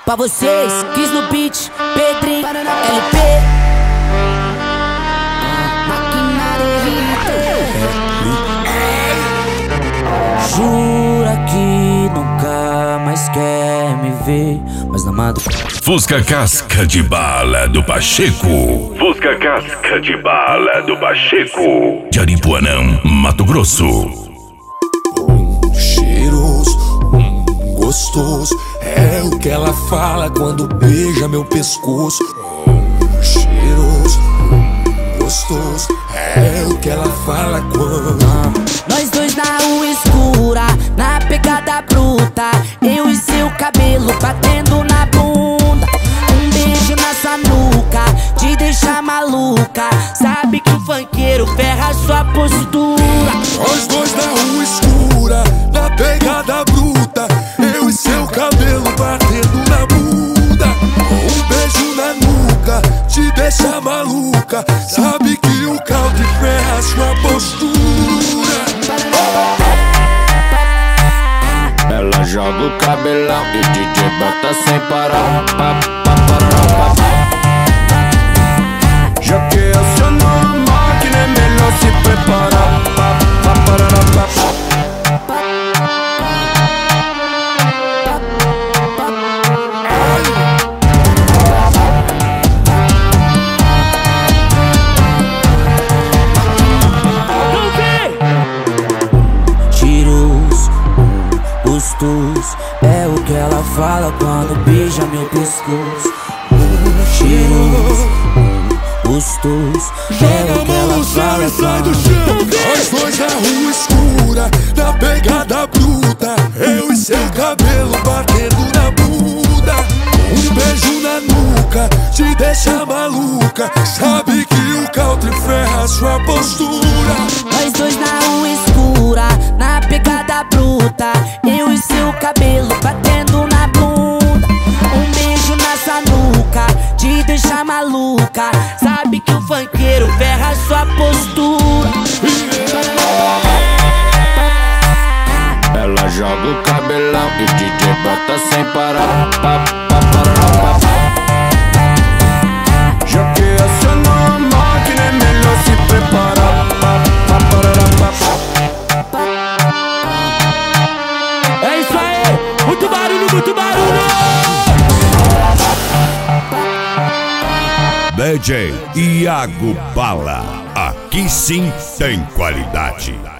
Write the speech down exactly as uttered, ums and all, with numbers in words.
Pra vocês, Cris no beat, Pedrinho, L P. Jura que nunca mais quer me ver, mas na madrugada. Fusca Casca de Bala do Pacheco. Fusca Casca de Bala do Pacheco. De Aripuanã, Mato Grosso. Hum, cheiroso, hum, gostoso, é o que ela fala quando beija meu pescoço. Hum, cheiroso, hum, gostoso, é o que ela fala quando. Nós dois na rua escura, na pegada bruta, eu e seu cabelo batendo na bunda. Um beijo nessa nuca, te deixa maluca. Sabe que o funkeiro ferra sua postura. Nós dois na rua escura, na pegada bruta, eu e seu cabelo batendo na bunda. Um beijo na nuca, te deixa maluca. Sabe que o caldo ferra sua postura. Ela joga o cabelão e o D J bota sem parar. Pa, pa, pa, pa, pa. Já que acionou a máquina, é melhor se preparar. Pa, pa, pa, pa, pa. É o que ela fala quando beija meu pescoço. Um cheiroso, um gostoso, é o que ela fala quando. Nós dois na rua escura, na pegada bruta, eu e seu cabelo batendo na bunda. Um beijo na nuca, te deixa maluca. Sabe que o country ferra sua postura. Nós dois na rua escura, na pegada bruta, eu e seu cabelo batendo na bunda. Um beijo nessa nuca, te deixa maluca. Sabe que o funkeiro ferra sua postura. Ela joga o cabelão e o D J bota sem parar. Pa, pa, pa, pa, pa. Já que acionou a máquina, é melhor se preparar. Pa, pa, pa, pa, pa. É isso aí, muito barulho, muito barulho. D J Iago Bala. Aqui sim tem qualidade.